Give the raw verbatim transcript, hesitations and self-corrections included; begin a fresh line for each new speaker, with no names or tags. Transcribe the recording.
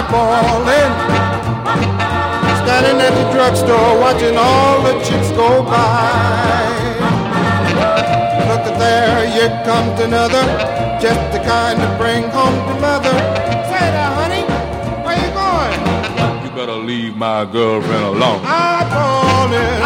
eyeballing, standing at the drugstore watching all the chicks go by. Look at there, here comes another, just the kind to bring home to mother. Say there, honey, where you going?
You better leave my girlfriend alone.
Eyeballing,